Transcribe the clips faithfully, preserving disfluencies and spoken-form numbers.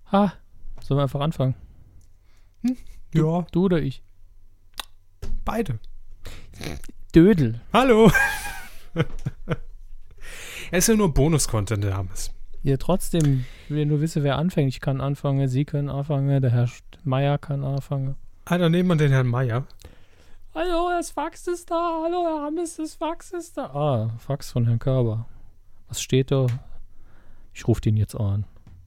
Ha, sollen wir einfach anfangen? Hm? Du, Ja. Du oder ich? Beide. Dödel. Hallo. Er ist ja nur Bonus-Content, der Hammes. Ja, trotzdem, ich will nur wissen, wer anfängt. Ich kann anfangen, Sie können anfangen, der Herr Meier kann anfangen. Ah, dann nehmen wir den Herrn Meier. Hallo, das Fax ist da. Hallo, Herr Hammes, das Fax ist da. Ah, Fax von Herrn Körber. Was steht da? Ich rufe den jetzt an.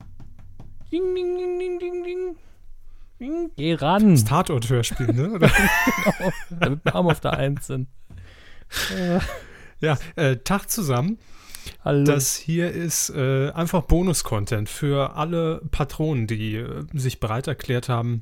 Ding, ding, ding, ding, ding, ding. Ding. Geh ran. Das Tatort-Hörspiel, ne? Oder? Genau, damit wir auf der Eins sind. Äh, Ja, äh, Tag zusammen. hallo. Das hier ist äh, einfach Bonus-Content für alle Patronen, die äh, sich bereit erklärt haben,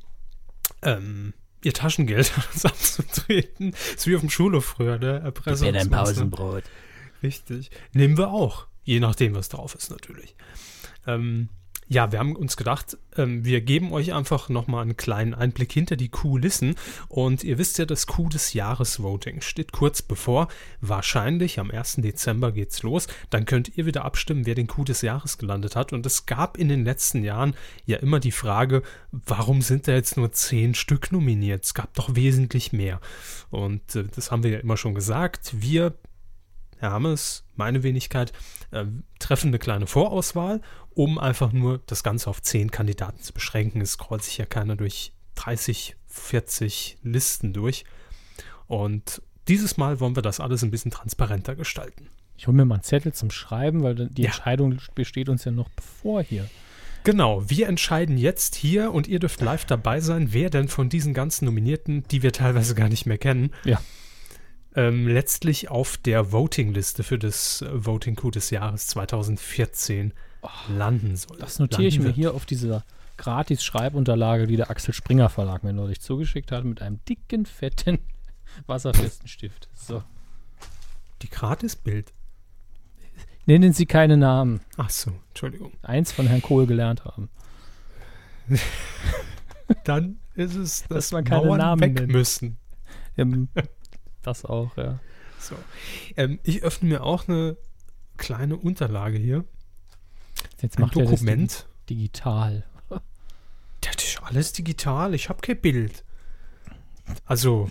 ähm, ihr Taschengeld an uns abzutreten. Ist wie auf dem Schulhof früher, ne? Erpressung. Gib mir dein Pausenbrot. Richtig. Nehmen wir auch. Je nachdem, was drauf ist, natürlich. Ähm, ja, wir haben uns gedacht, ähm, wir geben euch einfach nochmal einen kleinen Einblick hinter die Kulissen. Und ihr wisst ja, das Coup des Jahres-Voting steht kurz bevor. Wahrscheinlich am ersten Dezember geht's los. Dann könnt ihr wieder abstimmen, wer den Coup des Jahres gelandet hat. Und es gab in den letzten Jahren ja immer die Frage, warum sind da jetzt nur zehn Stück nominiert? Es gab doch wesentlich mehr. Und äh, das haben wir ja immer schon gesagt. Wir, Herr Hammes, meine Wenigkeit, äh, treffen eine kleine Vorauswahl, um einfach nur das Ganze auf zehn Kandidaten zu beschränken. Es scrollt sich ja keiner durch dreißig, vierzig Listen durch. Und dieses Mal wollen wir das alles ein bisschen transparenter gestalten. Ich hole mir mal einen Zettel zum Schreiben, weil die Ja. Entscheidung besteht uns ja noch bevor hier. Genau, wir entscheiden jetzt hier und ihr dürft live dabei sein, wer denn von diesen ganzen Nominierten, die wir teilweise gar nicht mehr kennen, Ja. ähm, letztlich auf der Voting-Liste für das äh, Voting-Coup des Jahres zweitausendvierzehn landen soll. Das notiere ich Landen mir wird. hier auf dieser Gratis-Schreibunterlage, die der Axel Springer Verlag mir neulich zugeschickt hat, mit einem dicken, fetten, wasserfesten Stift. So. Die Gratis-Bild. Nennen Sie keine Namen. Ach so, Entschuldigung. Eins von Herrn Kohl gelernt haben. Dann ist es, dass, Dass man keine Mauern Namen weg nennt. müssen. Ähm, das auch, ja. So. Ähm, ich öffne mir auch eine kleine Unterlage hier. Jetzt Ein macht er das Dokument. dig- digital. Das ist alles digital. Ich habe kein Bild. Also,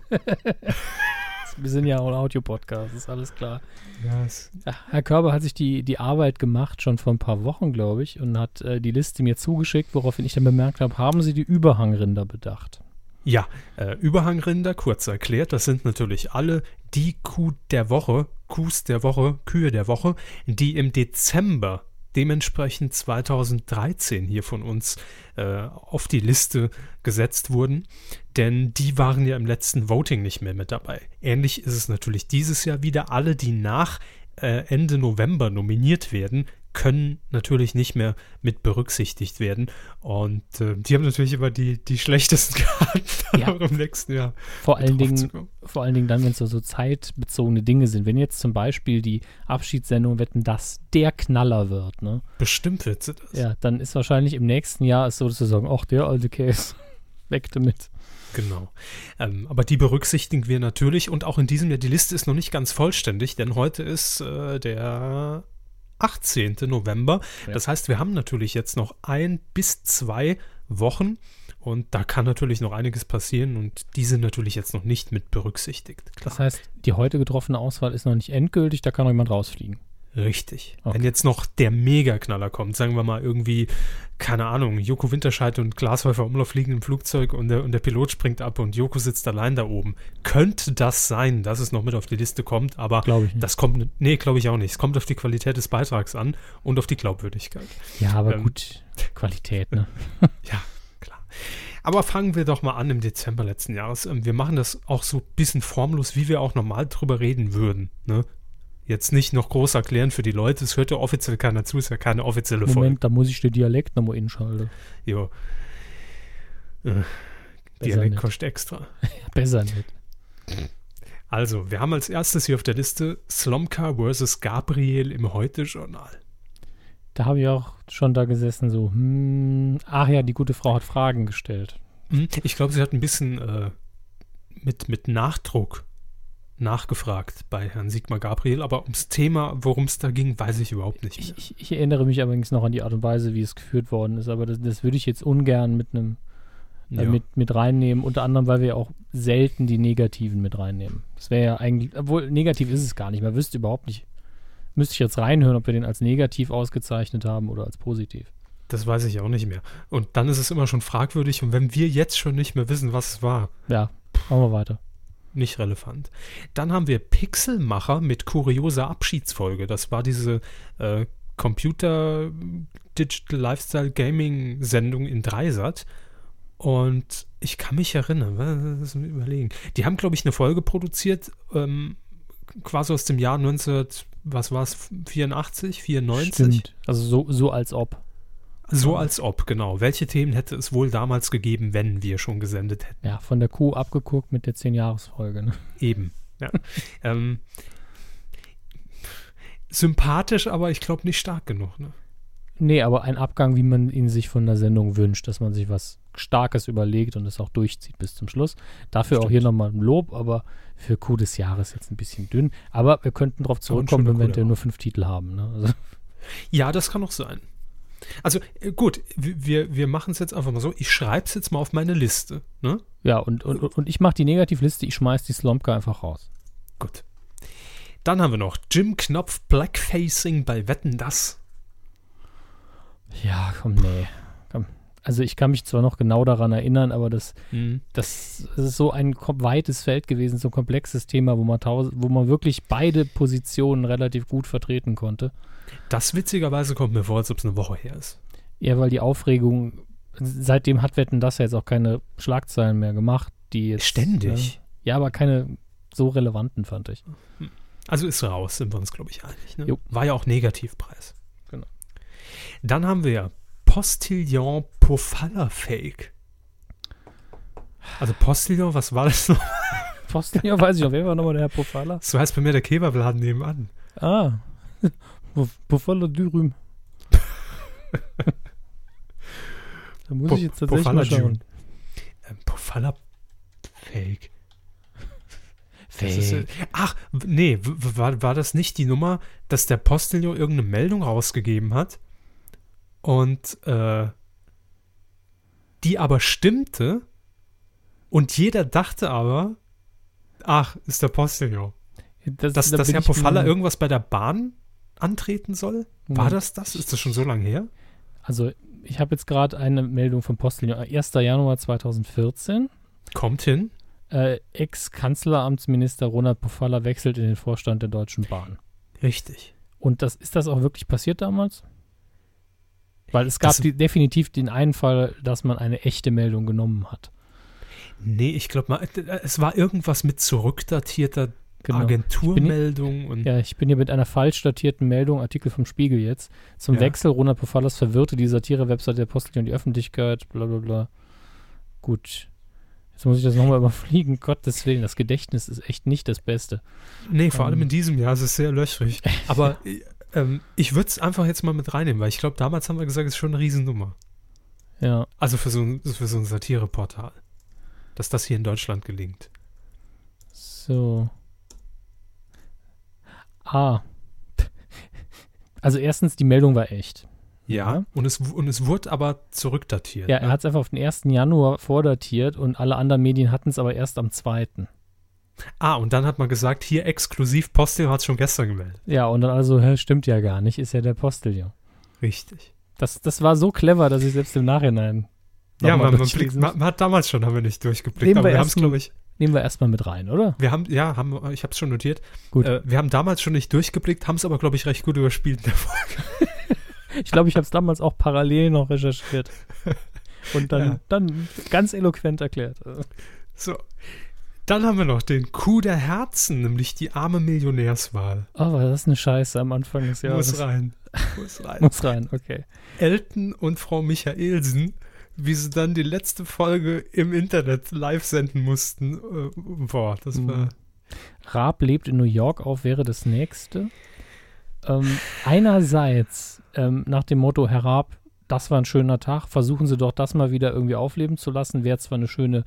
Wir sind ja auch ein Audio-Podcast, ist alles klar. ja, es, Ja, Herr Körber hat sich die, die Arbeit gemacht, schon vor ein paar Wochen, glaube ich, und hat äh, die Liste mir zugeschickt, woraufhin ich dann bemerkt habe, haben Sie die Überhangrinder bedacht? ja äh, Überhangrinder, kurz erklärt, das sind natürlich alle die Kuh der Woche, Kuhs der Woche, Kühe der Woche, die im Dezember dementsprechend zweitausenddreizehn hier von uns äh, auf die Liste gesetzt wurden, denn die waren ja im letzten Voting nicht mehr mit dabei. Ähnlich ist es natürlich dieses Jahr wieder. Alle, die nach äh, Ende November nominiert werden, können natürlich nicht mehr mit berücksichtigt werden. Und äh, die haben natürlich immer die, die schlechtesten Karten Ja. auch im nächsten Jahr. Vor allen mit Dingen, draufzukommen. vor allen Dingen dann, wenn es so, so zeitbezogene Dinge sind. Wenn jetzt zum Beispiel die Abschiedssendung Wetten, dass der Knaller wird, ne? Bestimmt wird sie das. Ja, dann ist wahrscheinlich im nächsten Jahr es so, dass sie sagen, ach, der alte Case, weg damit. Genau. Ähm, aber die berücksichtigen wir natürlich und auch in diesem Jahr, die Liste ist noch nicht ganz vollständig, denn heute ist äh, der achtzehnten November. Ja. Das heißt, wir haben natürlich jetzt noch ein bis zwei Wochen und da kann natürlich noch einiges passieren und die sind natürlich jetzt noch nicht mit berücksichtigt. Klar. Das heißt, die heute getroffene Auswahl ist noch nicht endgültig, da kann noch jemand rausfliegen. Richtig. Okay. Wenn jetzt noch der Megaknaller kommt, sagen wir mal irgendwie, keine Ahnung, Joko Winterscheid und Glashäufer Umlauf fliegen im Flugzeug und der, und der Pilot springt ab und Joko sitzt allein da oben. Könnte das sein, dass es noch mit auf die Liste kommt, aber Glaube ich nicht. das kommt, nee, glaube ich auch nicht. Es kommt auf die Qualität des Beitrags an und auf die Glaubwürdigkeit. Ja, aber ähm, gut, Qualität, ne? Ja, klar. Aber fangen wir doch mal an im Dezember letzten Jahres. Ähm, Wir machen das auch so ein bisschen formlos, wie wir auch normal drüber reden würden, ne? Jetzt nicht noch groß erklären für die Leute, es hört ja offiziell keiner zu, ist ja keine offizielle Folge. Moment, da muss ich den Dialekt nochmal inschalten. Jo. Äh, Besser Dialekt nicht. kostet extra. Besser nicht. Also, wir haben als erstes hier auf der Liste Slomka versus Gabriel im Heute-Journal. Da habe ich auch schon da gesessen, so, hm, ach ja, die gute Frau hat Fragen gestellt. Hm, Ich glaube, sie hat ein bisschen äh, mit, mit Nachdruck nachgefragt bei Herrn Sigmar Gabriel, aber ums Thema, worum es da ging, weiß ich überhaupt nicht mehr. Ich, ich, ich erinnere mich übrigens noch an die Art und Weise, wie es geführt worden ist, aber das, das würde ich jetzt ungern mit einem äh, Ja. mit, mit reinnehmen, unter anderem, weil wir ja auch selten die Negativen mit reinnehmen. Das wäre ja eigentlich, obwohl negativ ist es gar nicht, man wüsste überhaupt nicht, müsste ich jetzt reinhören, ob wir den als negativ ausgezeichnet haben oder als positiv. Das weiß ich auch nicht mehr. Und dann ist es immer schon fragwürdig und wenn wir jetzt schon nicht mehr wissen, was es war, Ja, machen wir weiter. nicht relevant. Dann haben wir Pixelmacher mit kurioser Abschiedsfolge. Das war diese äh, Computer Digital Lifestyle Gaming Sendung in Dreisat. Und ich kann mich erinnern, was mir überlegen. Die haben, glaube ich, eine Folge produziert, ähm, quasi aus dem Jahr neunzehn, was war es, vierundachtzig, vierundneunzig? Stimmt. Also so, so als ob. So als ob, genau. Welche Themen hätte es wohl damals gegeben, wenn wir schon gesendet hätten? Ja, von der Kuh abgeguckt mit der zehn-Jahres-Folge. Ne? Eben, ja. ähm, sympathisch, aber ich glaube nicht stark genug. Ne? Nee, aber ein Abgang, wie man ihn sich von der Sendung wünscht, dass man sich was Starkes überlegt und es auch durchzieht bis zum Schluss. Dafür Stimmt. auch hier nochmal ein Lob, aber für Kuh des Jahres jetzt ein bisschen dünn. Aber wir könnten darauf zurückkommen, schöner wenn wir Kuh der eventuell nur fünf Titel haben. Ne? Also, Ja, das kann auch sein. Also äh, gut, wir, wir machen es jetzt einfach mal so. Ich schreibe es jetzt mal auf meine Liste. Ne? ja, und, und, und ich mache die Negativliste, ich schmeiß die Slomka einfach raus. Gut. Dann haben wir noch Jim Knopf Blackfacing bei Wetten, dass. Ja, komm, nee. Komm. Also ich kann mich zwar noch genau daran erinnern, aber das, Mhm. das, das ist so ein kom- weites Feld gewesen, so ein komplexes Thema, wo man, taus- wo man wirklich beide Positionen relativ gut vertreten konnte. Das witzigerweise kommt mir vor, als ob es eine Woche her ist. Ja, weil die Aufregung, seitdem hat Wetten das ja jetzt auch keine Schlagzeilen mehr gemacht, die jetzt. Ständig. Ne? Ja, aber keine so relevanten, fand ich. Also ist raus, sind wir uns, glaube ich, einig. Ne? Jo. War ja auch Negativpreis. Genau. Dann haben wir Postillon Pofalla Fake. Also Postillon, was war das noch? Pfosten, ja, weiß ich noch, wer war nochmal der Herr Pofalla? So heißt bei mir der Kebabladen nebenan. Ah, Pofalla Dürüm. Da muss Po- ich jetzt tatsächlich Pofalla mal schauen. Dürüm. Ähm, Pofalla Fake. Das Fake. ist, äh, ach, w- nee, w- w- war, war das nicht die Nummer, dass der Postillon irgendeine Meldung rausgegeben hat und äh, die aber stimmte und jeder dachte aber, ach, ist der Postillon. Das, Dass, da dass bin Herr ich Pofalla mir- irgendwas bei der Bahn antreten soll? War Moment. das das? Ist das schon so lange her? Also, ich habe jetzt gerade eine Meldung vom Postillon. erster Januar zweitausendvierzehn. Kommt hin. Äh, Ex-Kanzleramtsminister Ronald Pofalla wechselt in den Vorstand der Deutschen Bahn. Richtig. Und das, ist das auch wirklich passiert damals? Weil es gab Das- die, definitiv den einen Fall, dass man eine echte Meldung genommen hat. Nee, ich glaube mal, es war irgendwas mit zurückdatierter Genau. Agenturmeldung und Ja, ich bin hier mit einer falsch datierten Meldung, Artikel vom Spiegel jetzt, zum Ja. Wechsel Ronald Pofallas verwirrte die Satire-Website der Postillon die Öffentlichkeit, bla bla bla. Gut. Jetzt muss ich das nochmal überfliegen. Gottes Willen, das Gedächtnis ist echt nicht das Beste. nee, vor Ähm. allem in diesem Jahr ist es sehr löchrig. Aber äh, ähm, ich würde es einfach jetzt mal mit reinnehmen, weil ich glaube, damals haben wir gesagt, es ist schon eine Riesennummer. Ja, Also für so ein, für so ein Satireportal. Dass das hier in Deutschland gelingt. so. Ah. Also erstens, die Meldung war echt. Ja. Und es, und es wurde aber zurückdatiert. Ja, er ne? hat es einfach auf den ersten Januar vordatiert und alle anderen Medien hatten es aber erst am zweiten Ah, und dann hat man gesagt, hier exklusiv Postillon hat es schon gestern gemeldet. Ja, und dann also, hä, stimmt ja gar nicht, ist ja der Postillon. Richtig. Das, das war so clever, dass ich selbst im Nachhinein Ja, nochmal man, man, blickt, durchlesen man, muss. man hat damals schon, haben wir nicht durchgeblickt, Nehmen aber wir wir haben es, erst glaube ich, Nehmen wir erstmal mit rein, oder? wir haben, ja, haben, ich habe es schon notiert. Gut. Äh, wir haben damals schon nicht durchgeblickt, haben es aber, glaube ich, recht gut überspielt in der Folge. Ich glaube, ich habe es damals auch parallel noch recherchiert. Und dann, Ja. dann ganz eloquent erklärt. So. Dann haben wir noch den Coup der Herzen, nämlich die arme Millionärswahl. Oh, war das eine Scheiße am Anfang des Jahres. Muss rein. Muss rein. Muss rein, okay. Elton und Frau Michaelsen, wie sie dann die letzte Folge im Internet live senden mussten. Äh, boah, das war... Mhm. Raab lebt in New York auf, wäre das nächste. Ähm, einerseits ähm, nach dem Motto, Herr Raab, das war ein schöner Tag, versuchen Sie doch das mal wieder irgendwie aufleben zu lassen, wäre zwar eine schöne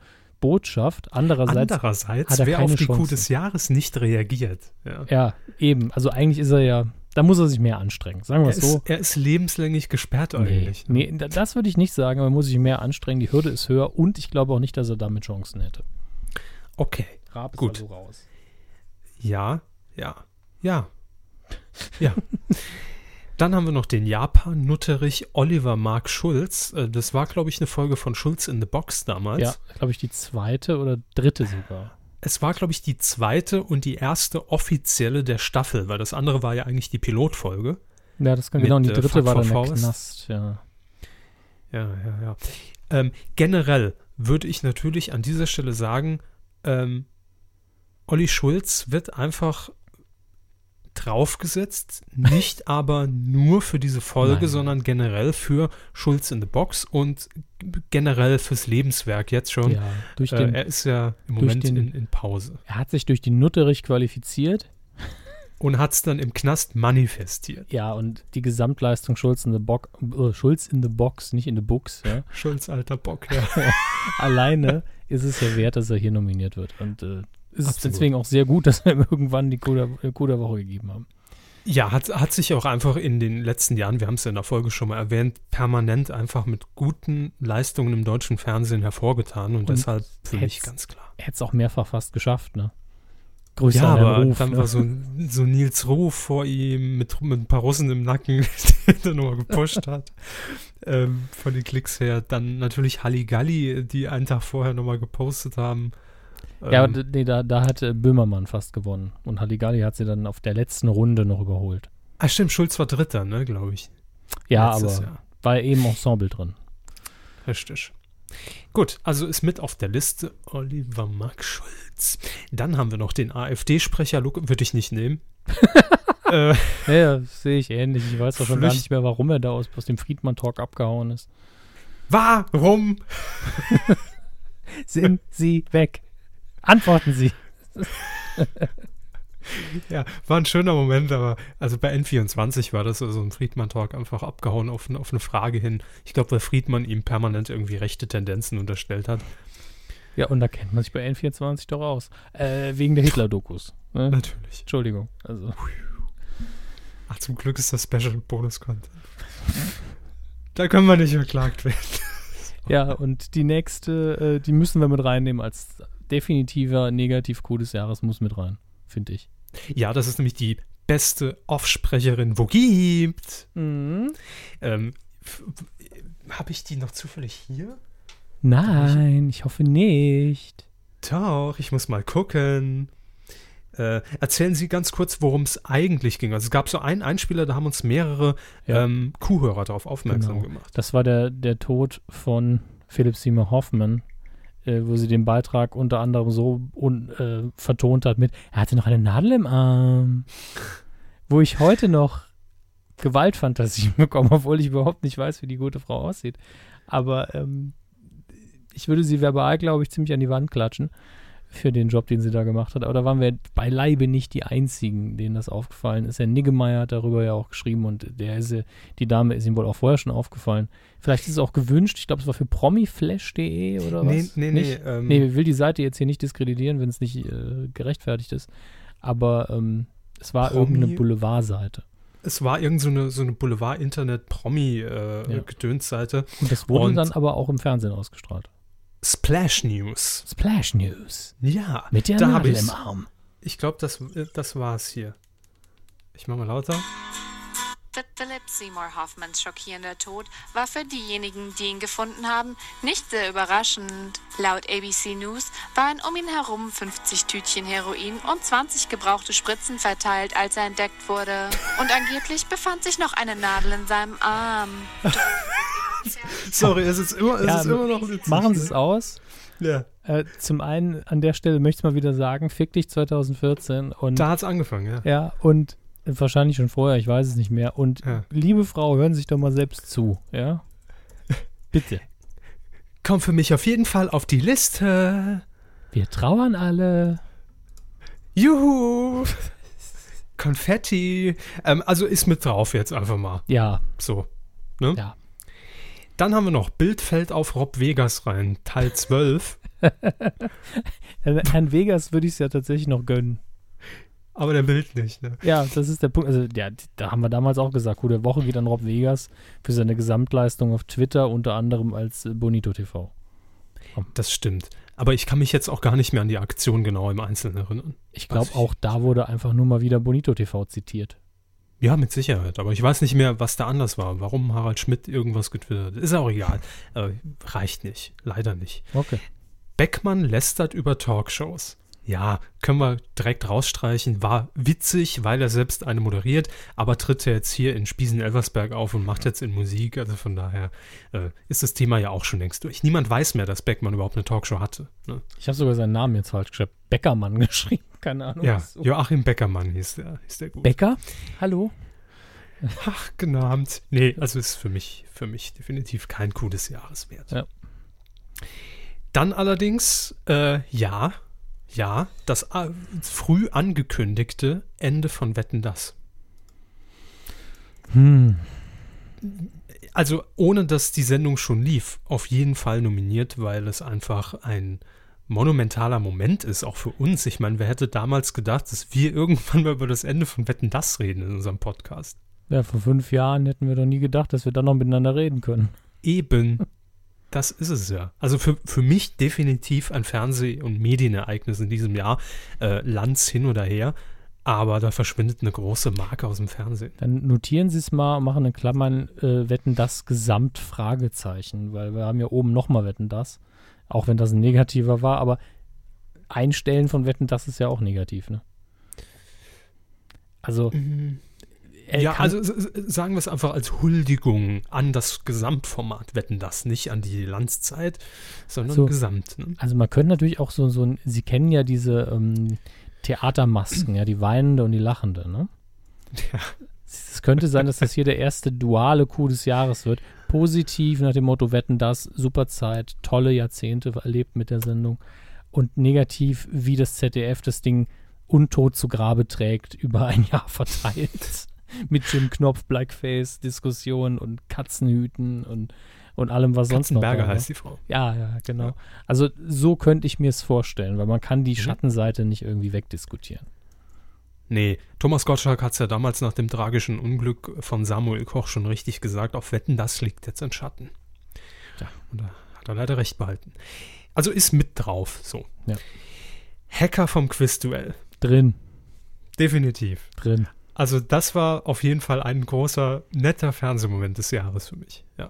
Botschaft. Andererseits, Andererseits hat er wer keine auf die Kuh Chancen. des Jahres nicht reagiert. Ja. Ja, eben. Also eigentlich ist er ja, da muss er sich mehr anstrengen. Sagen wir Er, es so. ist, er ist lebenslänglich gesperrt Nee, eigentlich. ne? nee, da- das würde ich nicht sagen, aber er muss sich mehr anstrengen. Die Hürde ist höher und ich glaube auch nicht, dass er damit Chancen hätte. Okay. Raab ist Gut. also raus. Ja, ja, ja. Ja. Dann haben wir noch den Japan-Nutterich Oliver Mark Schulz. Äh, Das war, glaube ich, eine Folge von Schulz in the Box damals. Ja, glaube ich, die zweite oder dritte sogar. Es war, glaube ich, die zweite und die erste offizielle der Staffel, weil das andere war ja eigentlich die Pilotfolge. Ja, das kann Mit, genau. Und die äh, dritte Fuck war dann for der Faust. Knast, ja. Ja, ja, ja. Ähm, generell würde ich natürlich an dieser Stelle sagen, ähm, Olli Schulz wird einfach draufgesetzt, nicht aber nur für diese Folge, Nein. sondern generell für Schulz in the Box und generell fürs Lebenswerk jetzt schon. Ja, durch äh, den, er ist ja im durch Moment den- in, in Pause er hat sich durch die Nutterich qualifiziert. und hat es dann im Knast manifestiert. Ja, und die Gesamtleistung Schulz in the Box, äh, Schulz in the Box, nicht in the Books, ja. Schulz, alter Bock, ja. Alleine ist es ja wert, dass er hier nominiert wird. Und äh, ist es Absolut. deswegen auch sehr gut, dass wir ihm irgendwann die Kuh der, äh, Kuh der Woche gegeben haben. Ja, hat, hat sich auch einfach in den letzten Jahren, wir haben es ja in der Folge schon mal erwähnt, permanent einfach mit guten Leistungen im deutschen Fernsehen hervorgetan und, Und deshalb für mich hätt's- ganz klar. Er hätte es auch mehrfach fast geschafft, ne? Grüße Ja, an Herrn aber Ruf, dann ne? war so, so Nils Ruf vor ihm mit, mit ein paar Russen im Nacken, der dann nochmal gepusht hat. Ähm, von den Klicks her. Dann natürlich Halligalli, die einen Tag vorher nochmal gepostet haben. Ja, Ähm, d- nee, da, da hat äh, Böhmermann fast gewonnen. Und Halligalli hat sie dann auf der letzten Runde noch überholt. ah, stimmt, Schulz war Dritter, ne, glaube ich. Ja, Letztes aber Jahr. war eben Ensemble drin. Richtig. Gut, also ist mit auf der Liste Oliver Mark Schulz. Dann haben wir noch den AfD-Sprecher, Luke, würde ich nicht nehmen. äh, Ja, ja, sehe ich ähnlich. Ich weiß auch schon gar Flücht- nicht mehr, warum er da aus, aus dem Friedmann-Talk abgehauen ist. warum? Sind Sie weg? Antworten Sie. Ja, war ein schöner Moment, aber also bei N vierundzwanzig war das so ein Friedmann-Talk einfach abgehauen auf, eine- auf eine Frage hin. Ich glaube, weil Friedmann ihm permanent irgendwie rechte Tendenzen unterstellt hat. Ja, und da kennt man sich bei N vierundzwanzig doch aus. Äh, wegen der Hitler-Dokus. Ne? Natürlich. Entschuldigung. Also, Ach, zum Glück ist das Special Bonus-Content. Da können wir nicht verklagt werden. ja, und die nächste, äh, die müssen wir mit reinnehmen als definitiver Negativ-Coup des Jahres, muss mit rein, finde ich. Ja, das ist nämlich die beste Offsprecherin, wo gibt. Mhm. Ähm, Habe ich die noch zufällig hier? Nein, ich hoffe nicht. Doch, ich muss mal gucken. Äh, erzählen Sie ganz kurz, worum es eigentlich ging. Also es gab so einen Einspieler, da haben uns mehrere Ja. ähm, Kuhhörer darauf aufmerksam Genau. gemacht. Das war der, der Tod von Philipp Seymour Hoffman, äh, wo sie den Beitrag unter anderem so un, äh, vertont hat mit, er hatte noch eine Nadel im Arm. Wo ich heute noch Gewaltfantasien bekomme, obwohl ich überhaupt nicht weiß, wie die gute Frau aussieht. Aber ähm, ich würde sie verbal, glaube ich, ziemlich an die Wand klatschen für den Job, den sie da gemacht hat. Aber da waren wir beileibe nicht die Einzigen, denen das aufgefallen ist. Herr Niggemeier hat darüber ja auch geschrieben und der ist, äh, die Dame ist ihm wohl auch vorher schon aufgefallen. Vielleicht ist es auch gewünscht. Ich glaube, es war für promiflash punkt de oder Nee, was? nee, nicht? nee. Ähm, Nee, ich will die Seite jetzt hier nicht diskreditieren, wenn es nicht äh, gerechtfertigt ist. Aber ähm, es war Promi- irgendeine Boulevardseite. Es war irgend so eine, so eine Ja. Boulevard-Internet-Promi-Gedönsseite. Und das wurde Und- dann aber auch im Fernsehen ausgestrahlt. Splash News. Splash News. Ja, Mit der da hab Nadel ich's. im Arm. Ich glaube, das, das war es hier. Ich mach mal lauter. Philip Seymour Hoffmans schockierender Tod war für diejenigen, die ihn gefunden haben, nicht sehr überraschend. Laut A B C News waren um ihn herum fünfzig Tütchen Heroin und zwanzig gebrauchte Spritzen verteilt, als er entdeckt wurde. Und angeblich befand sich noch eine Nadel in seinem Arm. Sorry, es ist immer, es Ja, ist immer noch witzig. Machen Sie es aus. Ja, Äh, zum einen, an der Stelle möchte ich mal wieder sagen, fick dich zwanzig vierzehn und da hat's angefangen, ja. ja, und wahrscheinlich schon vorher, ich weiß es nicht mehr. Und Ja. liebe Frau, hören Sie sich doch mal selbst zu, ja? Bitte. Kommt für mich auf jeden Fall auf die Liste. Wir trauern alle. Juhu! Konfetti. Ähm, also ist mit drauf jetzt einfach mal. Ja, So. Ne? ja. Dann haben wir noch Bild fällt auf Rob Vegas rein, Teil zwölf. Herrn Vegas würde ich es ja tatsächlich noch gönnen. Aber der will nicht, ne? Ja, das ist der Punkt. Also, ja, da haben wir damals auch gesagt, Coup der Woche geht an Rob Vegas für seine Gesamtleistung auf Twitter, unter anderem als Bonito T V. Komm. Das stimmt. Aber ich kann mich jetzt auch gar nicht mehr an die Aktion genau im Einzelnen erinnern. Ich glaube, auch da wurde einfach nur mal wieder Bonito T V zitiert. Ja, mit Sicherheit. Aber ich weiß nicht mehr, was da anders war. Warum Harald Schmidt irgendwas getwittert hat. Ist auch egal. Äh, reicht nicht. Leider nicht. Okay. Beckmann lästert über Talkshows. Ja, können wir direkt rausstreichen. War witzig, weil er selbst eine moderiert, aber tritt er jetzt hier in Spiesen-Elversberg auf und macht jetzt in Musik. Also von daher äh, ist das Thema ja auch schon längst durch. Niemand weiß mehr, dass Beckmann überhaupt eine Talkshow hatte. Ne? Ich habe sogar seinen Namen jetzt falsch geschrieben. Beckermann geschrieben. Keine Ahnung. Ja, so. Joachim Beckermann hieß der, hieß der gut. Becker? Hallo? Ach, guten Abend. Nee, also ist für mich, für mich definitiv kein Coup des Jahres wert. Ja. Dann allerdings, äh, ja, ja, das äh, früh angekündigte Ende von Wetten, dass. Hm. Also ohne, dass die Sendung schon lief, auf jeden Fall nominiert, weil es einfach ein monumentaler Moment ist, auch für uns. Ich meine, wer hätte damals gedacht, dass wir irgendwann mal über das Ende von Wetten, dass reden in unserem Podcast? Ja, vor fünf Jahren hätten wir doch nie gedacht, dass wir dann noch miteinander reden können. Eben. Das ist es ja. Also für, für mich definitiv ein Fernseh- und Medienereignis in diesem Jahr. Äh, Lanz hin oder her. Aber da verschwindet eine große Marke aus dem Fernsehen. Dann notieren Sie es mal und machen in Klammern äh, Wetten, das Gesamt-Fragezeichen. Weil wir haben ja oben nochmal Wetten, das. Auch wenn das ein negativer war. Aber Einstellen von Wetten, das ist ja auch negativ, ne? Also Mhm. Ja, also s- sagen wir es einfach als Huldigung an das Gesamtformat Wetten, das, nicht an die Lanzzeit, sondern So. Gesamt. Ne? Also man könnte natürlich auch so, so ein, Sie kennen ja diese ähm, Theatermasken, ja, die weinende und die lachende, ne? Ja. Es könnte sein, dass das hier der erste duale Coup des Jahres wird. Positiv nach dem Motto Wetten, das, super Zeit, tolle Jahrzehnte erlebt mit der Sendung. Und negativ, wie das Z D F das Ding untot zu Grabe trägt, über ein Jahr verteilt. Mit Jim Knopf, Blackface, Diskussionen und Katzenhüten und, und allem, was sonst noch Katzenberger da war. heißt die Frau. Ja, ja, genau. Ja. Also so könnte ich mir es vorstellen, weil man kann die Mhm. Schattenseite nicht irgendwie wegdiskutieren. Nee, Thomas Gottschalk hat es ja damals nach dem tragischen Unglück von Samuel Koch schon richtig gesagt, auf Wetten, das liegt jetzt in Schatten. Ja, und da hat er leider recht behalten. Also ist mit drauf, so. Ja. Hacker vom Quizduell. Drin, Definitiv. drin. Also das war auf jeden Fall ein großer, netter Fernsehmoment des Jahres für mich. Ja.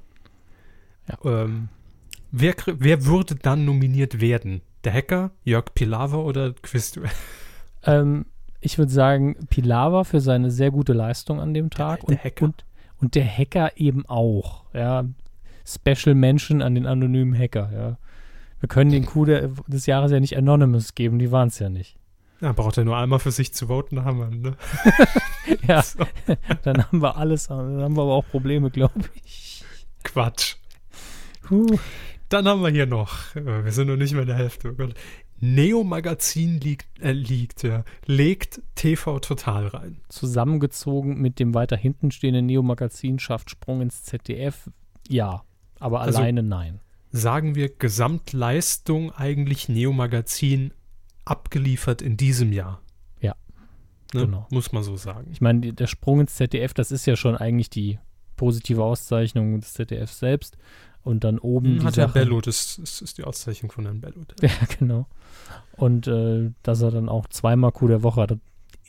Ja. Ähm, wer, kri- wer würde dann nominiert werden? Der Hacker, Jörg Pilawa oder Quizduell? Ähm, ich würde sagen, Pilawa für seine sehr gute Leistung an dem Tag Der- der und, Hacker. und, und der Hacker eben auch. Ja. Special Mention an den anonymen Hacker. Ja. Wir können den Coup der, des Jahres ja nicht Anonymous geben, die waren es ja nicht. Ja, braucht er nur einmal für sich zu voten, da haben wir ihn, ne? Ja, So. dann haben wir alles, dann haben wir aber auch Probleme, glaube ich. Quatsch. Puh. Dann haben wir hier noch, äh, wir sind noch nicht mehr in der Hälfte, oh Gott. Neo Magazin liegt, äh, liegt, ja, legt T V Total rein. Zusammengezogen mit dem weiter hinten stehenden Neo-Magazin schafft Sprung ins Z D F, ja, aber Also- alleine nein. Sagen wir Gesamtleistung eigentlich Neo Magazin abgeliefert in diesem Jahr. Ja, Ne? genau. Muss man so sagen. Ich meine, die- der Sprung ins Z D F, das ist ja schon eigentlich die positive Auszeichnung des Z D F selbst. Und dann oben die Hat Herr Sache. Bello, das, das ist die Auszeichnung von Herrn Bello. Ja, genau. Und äh, dass er dann auch zweimal Coup der Woche hat.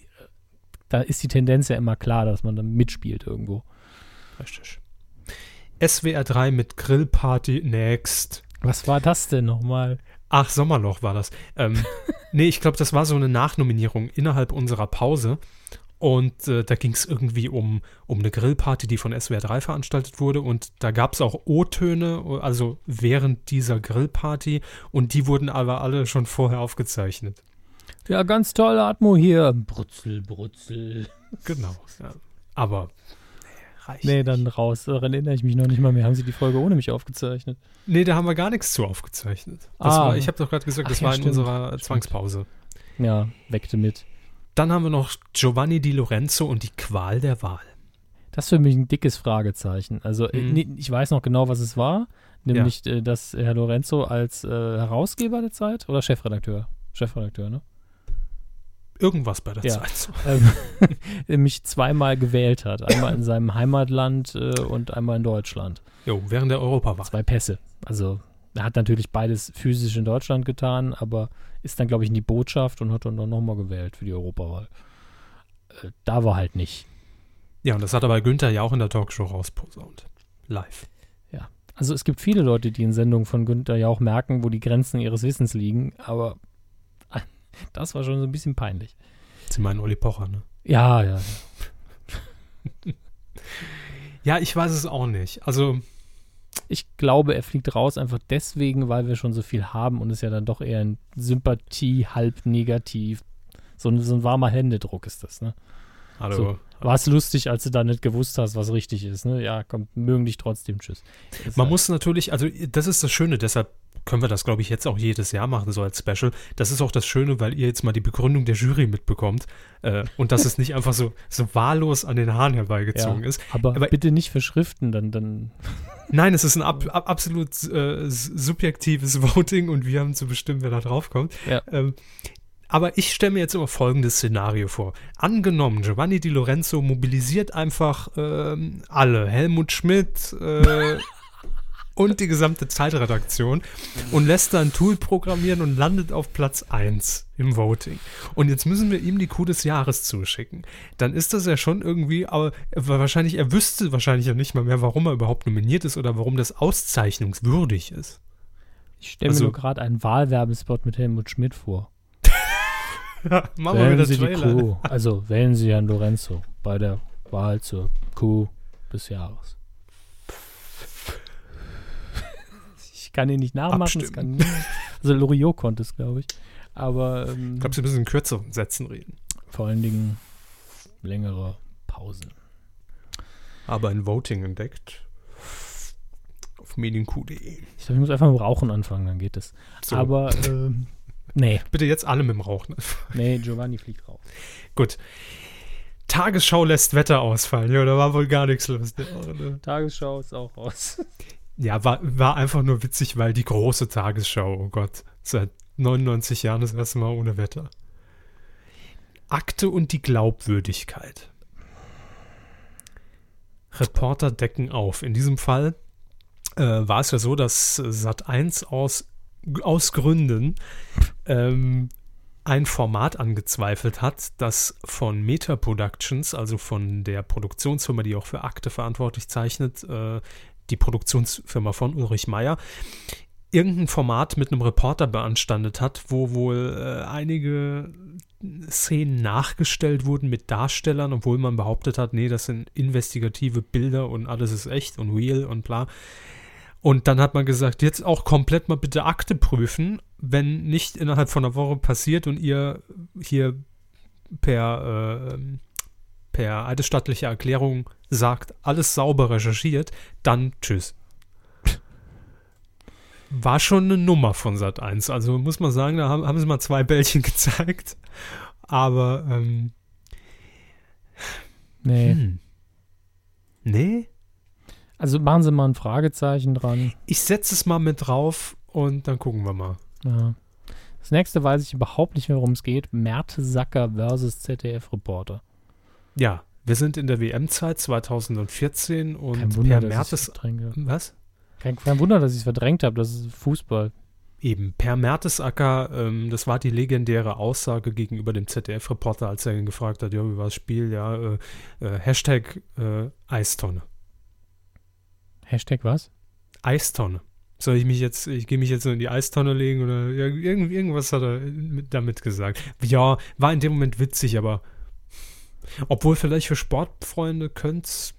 Da ist die Tendenz ja immer klar, dass man dann mitspielt irgendwo. Richtig. S W R drei mit Grillparty next. Was war das denn nochmal? Ach, Sommerloch war das. Ähm, nee, ich glaube, das war so eine Nachnominierung innerhalb unserer Pause. Und äh, da ging es irgendwie um, um eine Grillparty, die von S W R drei veranstaltet wurde. Und da gab es auch O-Töne, also während dieser Grillparty. Und die wurden aber alle schon vorher aufgezeichnet. Ja, ganz tolle Atmo hier. Brutzel, Brutzel. Genau. Ja. Aber nee, reicht Nee, nicht. dann raus. Daran erinnere ich mich noch nicht mal mehr. Haben Sie die Folge ohne mich aufgezeichnet? Nee, da haben wir gar nichts zu aufgezeichnet. Das Ah. war, ich habe doch gerade gesagt, Ach das ja, war in stimmt. unserer Stimmt. Zwangspause. Ja, weckte mit. Dann haben wir noch Giovanni Di Lorenzo und die Qual der Wahl. Das ist für mich ein dickes Fragezeichen. Also Mhm. äh, nee, ich weiß noch genau, was es war. Nämlich, ja. äh, dass Herr Lorenzo als äh, Herausgeber der Zeit oder Chefredakteur? Chefredakteur, ne? Irgendwas bei der ja. Zeit. Ähm, mich zweimal gewählt hat. Einmal in seinem Heimatland äh, und einmal in Deutschland. Jo, während der Europawahl. Zwei Pässe. Also, er hat natürlich beides physisch in Deutschland getan, aber ist dann, glaube ich, in die Botschaft und hat dann nochmal gewählt für die Europawahl. Äh, da war halt nicht. Ja, und das hat aber Günther ja auch in der Talkshow rausposaunt. Live. Ja. Also es gibt viele Leute, die in Sendungen von Günther ja auch merken, wo die Grenzen ihres Wissens liegen, aber das war schon so ein bisschen peinlich. Sie meinen Olli Pocher, ne? Ja, ja. Ja, ja ich weiß es auch nicht. Also ich glaube, er fliegt raus einfach deswegen, weil wir schon so viel haben und es ja dann doch eher ein Sympathie, halb negativ. So ein, so ein warmer Händedruck ist das, ne? Hallo. So, war es lustig, als du da nicht gewusst hast, was richtig ist, ne? Ja, komm, mögen dich trotzdem, tschüss. Ist Man halt muss natürlich, also das ist das Schöne, deshalb können wir das, glaube ich, jetzt auch jedes Jahr machen, so als Special. Das ist auch das Schöne, weil ihr jetzt mal die Begründung der Jury mitbekommt äh, und dass es nicht einfach so, so wahllos an den Haaren herbeigezogen ja, ist. Aber, aber bitte nicht verschriften, dann, dann Nein, es ist ein ab, ab, absolut äh, subjektives Voting und wir haben zu bestimmen, wer da drauf kommt. Ja. Ähm, aber ich stelle mir jetzt immer folgendes Szenario vor. Angenommen, Giovanni Di Lorenzo mobilisiert einfach ähm, alle, Helmut Schmidt äh, und die gesamte Zeitredaktion und lässt da ein Tool programmieren und landet auf Platz eins im Voting. Und jetzt müssen wir ihm die Kuh des Jahres zuschicken. Dann ist das ja schon irgendwie, aber wahrscheinlich, er wüsste wahrscheinlich ja nicht mal mehr, warum er überhaupt nominiert ist oder warum das auszeichnungswürdig ist. Ich stelle Also- mir nur gerade einen Wahlwerbespot mit Helmut Schmidt vor. Ja, machen wir Wählen wieder Sie die Trailer. Kuh, also wählen Sie Herrn Lorenzo bei der Wahl zur Kuh des Jahres. Ich kann ihn nicht nachmachen, das kann niemand. Also Loriot konnte es, glaube ich. Aber ähm, Ich glaube, Sie müssen in kürzeren Sätzen reden. vor allen Dingen längere Pausen. Aber ein Voting entdeckt auf medienq punkt de. Ich glaube, ich muss einfach mit dem Rauchen anfangen, dann geht es. So. Aber ähm, nee, Bitte jetzt alle mit dem Rauchen. nee, Giovanni fliegt raus. Gut. Tagesschau lässt Wetter ausfallen. Ja, da war wohl gar nichts los. Tagesschau ist auch raus. Ja, war, war einfach nur witzig, weil die große Tagesschau, oh Gott, seit neunundneunzig Jahren das erste Mal ohne Wetter. Akte und die Glaubwürdigkeit. Reporter decken auf. In diesem Fall äh, war es ja so, dass Sat eins aus, aus Gründen ähm, ein Format angezweifelt hat, das von Meta Productions, also von der Produktionsfirma, die auch für Akte verantwortlich zeichnet, äh, die Produktionsfirma von Ulrich Meier, irgendein Format mit einem Reporter beanstandet hat, wo wohl äh, einige Szenen nachgestellt wurden mit Darstellern, obwohl man behauptet hat, nee, das sind investigative Bilder und alles ist echt und real und bla. Und dann hat man gesagt, jetzt auch komplett mal bitte Akte prüfen, wenn nicht innerhalb von einer Woche passiert und ihr hier per äh, per eidesstattliche Erklärung sagt, alles sauber recherchiert, dann tschüss. War schon eine Nummer von Sat eins. Also muss man sagen, da haben, haben sie mal zwei Bällchen gezeigt. Aber, ähm, Nee. hm. Nee? Also machen Sie mal ein Fragezeichen dran. Ich setze es mal mit drauf und dann gucken wir mal. Ja. Das nächste weiß ich überhaupt nicht mehr, worum es geht. Mertesacker versus Z D F-Reporter. Ja, wir sind in der W M-Zeit zweitausendvierzehn und Kein Wunder, Per dass ich es Mertes... verdrängt habe. Was? Kein, kein Wunder, dass ich es verdrängt habe. Das ist Fußball. Eben, Per Mertesacker, ähm, das war die legendäre Aussage gegenüber dem Z D F-Reporter, als er ihn gefragt hat, ja, wie war das Spiel? Ja, äh, äh, Hashtag äh, Eistonne. Hashtag was? Eistonne. Soll ich mich jetzt, ich gehe mich jetzt so in die Eistonne legen oder irgend, irgendwas hat er mit, damit gesagt. Ja, war in dem Moment witzig, aber obwohl vielleicht für Sportfreunde könnte es.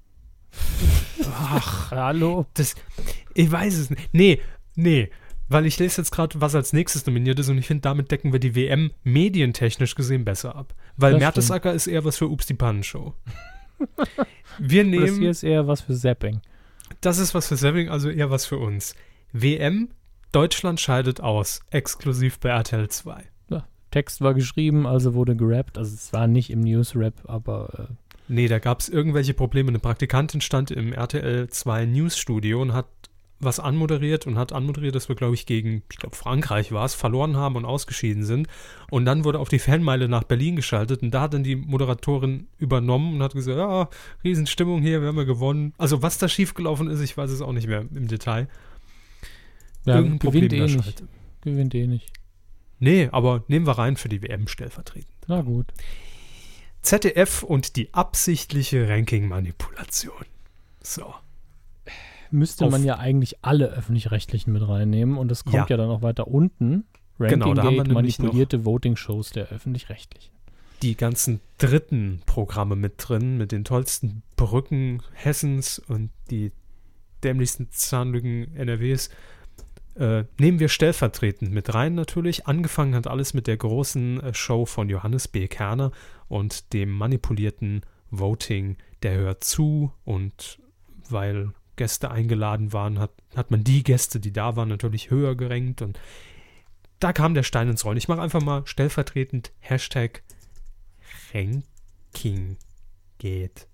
Ach, Hallo? das, ich weiß es nicht. Nee, nee, weil ich lese jetzt gerade, was als nächstes nominiert ist und ich finde, damit decken wir die W M medientechnisch gesehen besser ab. Weil Das Mertesacker ist eher was für Ups die Pannenshow. Wir Das hier nehmen, ist eher was für Zapping. das ist was für Saving, also eher was für uns. W M, Deutschland scheidet aus, exklusiv bei R T L zwei. Ja, Text war geschrieben, also wurde gerappt. Also es war nicht im News-Rap, aber äh, Nee, da gab es irgendwelche Probleme. Eine Praktikantin stand im R T L zwei News-Studio und hat was anmoderiert und hat anmoderiert, dass wir, glaube ich, gegen, ich glaube, Frankreich war es, verloren haben und ausgeschieden sind. Und dann wurde auf die Fanmeile nach Berlin geschaltet und da hat dann die Moderatorin übernommen und hat gesagt, ja, Riesenstimmung hier, wir haben ja gewonnen. Also was da schiefgelaufen ist, ich weiß es auch nicht mehr im Detail. Ja, Irgendein gewinnt Problem eh da nicht. schaltet. Gewinnt eh nicht. Nee, aber nehmen wir rein für die W M stellvertretend. Na gut. Z D F und die absichtliche Ranking-Manipulation. So. Müsste Auf- man ja eigentlich alle Öffentlich-Rechtlichen mit reinnehmen und das kommt Ja. ja, dann auch weiter unten. Genau, da haben wir Ranking-Gate, nämlich manipulierte Voting-Shows der Öffentlich-Rechtlichen. Die ganzen dritten Programme mit drin, mit den tollsten Brücken Hessens und die dämlichsten Zahnlücken N R Ws, äh, nehmen wir stellvertretend mit rein natürlich. Angefangen hat alles mit der großen äh, Show von Johannes B. Kerner und dem manipulierten Voting, der hört zu, und weil Gäste eingeladen waren, hat, hat man die Gäste, die da waren, natürlich höher gerankt, und da kam der Stein ins Rollen. Ich mache einfach mal stellvertretend Hashtag Ranking geht.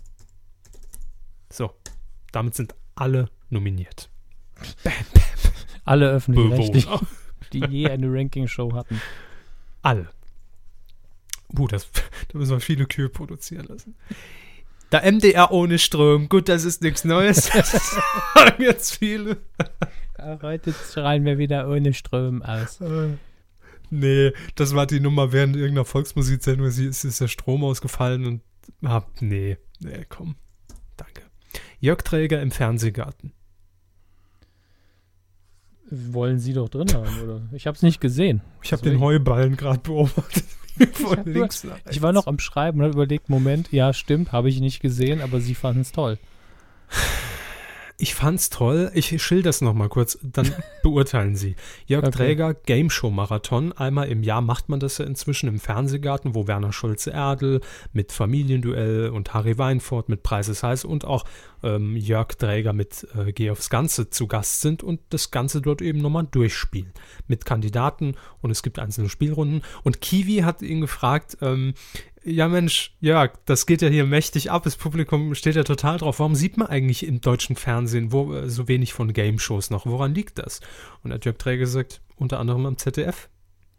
So, damit sind alle nominiert. Bam, bam. Alle Öffentlich-Rechtlichen, Bewohner. die je eine Ranking-Show hatten. Alle. Puh, das, da müssen wir viele Kühe produzieren lassen. Der M D R ohne Strom. Gut, das ist nichts Neues. Das haben jetzt viele. Heute strahlen wir wieder ohne Strom aus. Äh, Nee, das war die Nummer während irgendeiner Volksmusiksendung. Es ist, ist der Strom ausgefallen und hab, nee, nee, komm. Danke. Jörg Träger im Fernsehgarten. Wollen Sie doch drin haben, oder? Ich habe es nicht gesehen. Ich habe Deswegen- den Heuballen gerade beobachtet. Von hab nur- links nach Ich war noch am Schreiben und habe überlegt, Moment, ja, stimmt, habe ich nicht gesehen, aber Sie fanden es toll. Ich fand's toll. Ich schilder es nochmal kurz, dann beurteilen Sie. Jörg Okay. Träger, Game Show Marathon. Einmal im Jahr macht man das ja inzwischen im Fernsehgarten, wo Werner Schulze-Erdl mit Familienduell und Harry Weinfurt mit Preis ist heiß und auch ähm, Jörg Träger mit äh, Geh aufs Ganze zu Gast sind und das Ganze dort eben nochmal durchspielen. Mit Kandidaten, und es gibt einzelne Spielrunden. Und Kiwi hat ihn gefragt, ähm, ja Mensch, Jörg, das geht ja hier mächtig ab, das Publikum steht ja total drauf. Warum sieht man eigentlich im deutschen Fernsehen wo, äh, so wenig von Game-Shows noch? Woran liegt das? Und hat Jörg Träger gesagt, unter anderem am Z D F.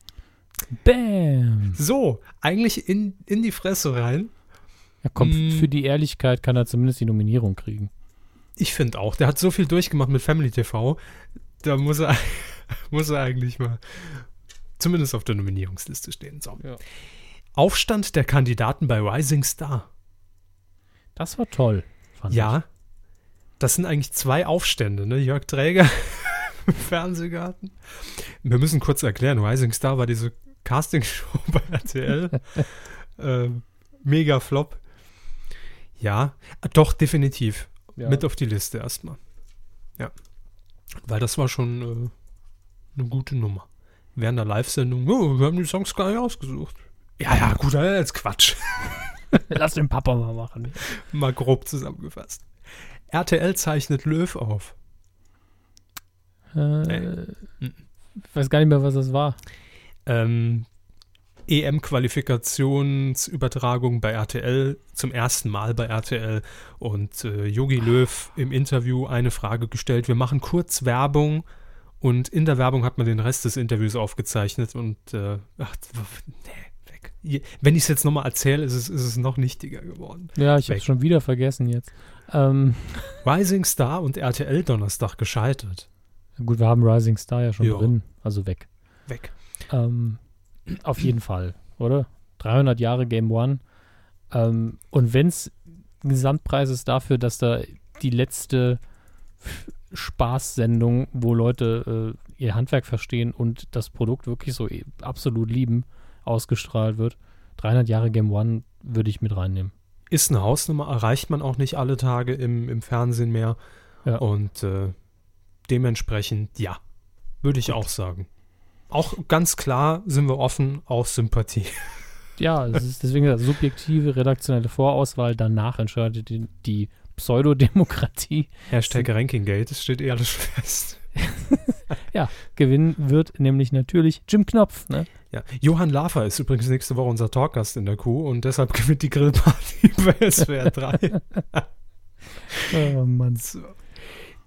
Bam! So, eigentlich in, in die Fresse rein. Ja, komm, Mm. für die Ehrlichkeit kann er zumindest die Nominierung kriegen. Ich finde auch, der hat so viel durchgemacht mit Family T V, da muss er, muss er eigentlich mal zumindest auf der Nominierungsliste stehen. So. Ja. Aufstand der Kandidaten bei Rising Star. Das war toll, fand Ja, das sind eigentlich zwei Aufstände, ne? Jörg Träger im Fernsehgarten. Wir müssen kurz erklären, Rising Star war diese Castingshow bei R T L. äh, mega Flop. Ja, doch, definitiv. ich. Ja. Mit auf die Liste erstmal. Ja. Weil das war schon äh, eine gute Nummer. Während der Live-Sendung, oh, wir haben die Songs gar nicht ausgesucht. Ja, ja, gut, jetzt Quatsch. Lass den Papa mal machen. Mal grob zusammengefasst. R T L zeichnet Löw auf. Äh, Nee. Ich weiß gar nicht mehr, was das war. Ähm, E M-Qualifikationsübertragung bei R T L, zum ersten Mal bei R T L, und äh, Jogi Löw im Interview eine Frage gestellt. Wir machen kurz Werbung, und in der Werbung hat man den Rest des Interviews aufgezeichnet und äh, ach, nee, weg. Je- Wenn ich es jetzt nochmal erzähle, ist es, ist es noch nichtiger geworden. Ja, ich habe Weg. es schon wieder vergessen jetzt. Ähm, Rising Star und R T L Donnerstag gescheitert. gut, wir haben Rising Star ja schon Ja. drin, also weg. Weg. Ähm, auf jeden Fall, oder? dreihundert Jahre Game One. Ähm, und wenn es ein Gesamtpreis ist dafür, dass da die letzte Spaßsendung, wo Leute äh, ihr Handwerk verstehen und das Produkt wirklich so eh- absolut lieben, ausgestrahlt wird, dreihundert Jahre Game One würde ich mit reinnehmen. Ist eine Hausnummer, erreicht man auch nicht alle Tage im, im Fernsehen mehr. Ja. Und äh, dementsprechend, ja, würde ich auch sagen. Auch ganz klar sind wir offen auf Sympathie. Ja, es ist deswegen eine subjektive redaktionelle Vorauswahl. Danach entscheidet die, die Pseudodemokratie. Hashtag Rankinggate, es steht eh alles fest. Gewinnen wird nämlich natürlich Jim Knopf. Ne? Ja. Johann Lafer ist übrigens nächste Woche unser Talkgast in der Kuh und deshalb gewinnt die Grillparty bei S W R drei. Oh Mann. So.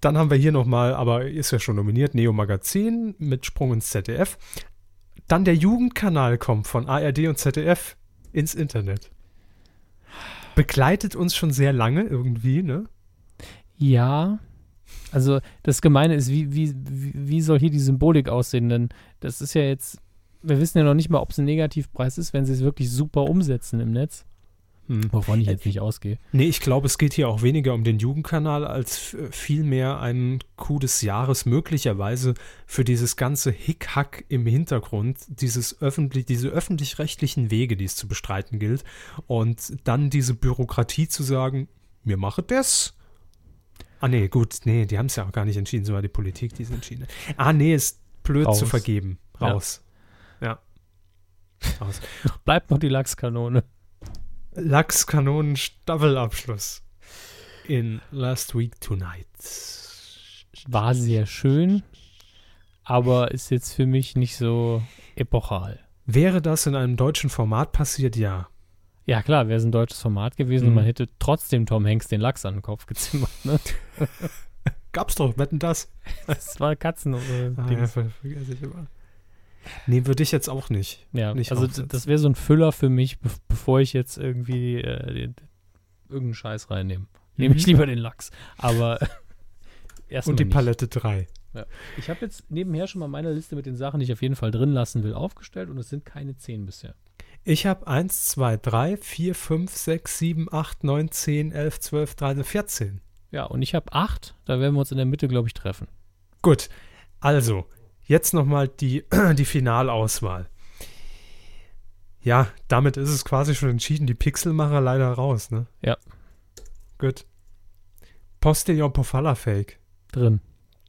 Dann haben wir hier nochmal, aber ist ja schon nominiert, Neo Magazin mit Sprung ins Z D F. Dann der Jugendkanal kommt von A R D und Z D F ins Internet. Begleitet uns schon sehr lange irgendwie, ne? Ja, also das Gemeine ist, wie, wie, wie soll hier die Symbolik aussehen? Denn das ist ja jetzt, wir wissen ja noch nicht mal, ob es ein Negativpreis ist, wenn sie es wirklich super umsetzen im Netz. Hm. Wovon ich jetzt nicht ausgehe. Nee, ich glaube, es geht hier auch weniger um den Jugendkanal, als vielmehr ein Coup des Jahres möglicherweise für dieses ganze Hickhack im Hintergrund, dieses öffentlich, diese öffentlich-rechtlichen Wege, die es zu bestreiten gilt, und dann diese Bürokratie zu sagen, mir mache das. Ah nee, gut, nee, die haben es ja auch gar nicht entschieden, so war die Politik, die es entschieden hat. Ah nee, ist blöd Raus. zu vergeben. Raus. Ja. ja. Raus. Bleibt noch die Lachskanone. Lachskanonen Staffelabschluss in Last Week Tonight. War sehr schön, aber ist jetzt für mich nicht so epochal. Wäre das in einem deutschen Format passiert? Ja. Ja klar, wäre es ein deutsches Format gewesen Mhm. und man hätte trotzdem Tom Hanks den Lachs an den Kopf gezimmert. Ne? Gab's doch, wetten das? Das war Katzen. Äh, Ah, ja, Dings. ver- vergesse ich immer. Nee, würde ich jetzt auch nicht. Ja, nicht also aufsetzen. d- das wäre so ein Füller für mich, be- bevor ich jetzt irgendwie äh, den- irgendeinen Scheiß reinnehme. Nehme ich Mhm. lieber den Lachs. Aber erstmal Und die nicht. Palette drei. Ich habe jetzt nebenher schon mal meine Liste mit den Sachen, die ich auf jeden Fall drin lassen will, aufgestellt und es sind keine zehn bisher. Ich habe eins, zwei, drei, vier, fünf, sechs, sieben, acht, neun, zehn, elf, zwölf, dreizehn, vierzehn. Ja, und ich habe acht, da werden wir uns in der Mitte, glaube ich, treffen. Gut, also, jetzt nochmal die, die Finalauswahl. Ja, damit ist es quasi schon entschieden. Die Pixelmacher leider raus, ne? Ja. Gut. Postillon Pofalla Fake. Drin.